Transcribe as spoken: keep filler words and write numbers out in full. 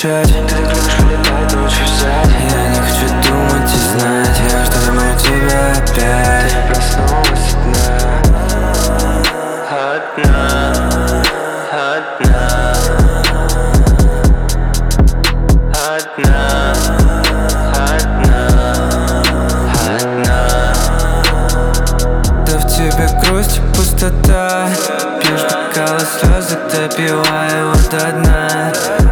молчать. Ты так любишь летать ночью сзади. Я не хочу думать и знать. Я жду думаю тебя опять. Ты проснулась одна. Одна, одна, одна, одна, одна. Да в тебе грусть и пустота. Пьешь бокалы слезы, допиваю до дна.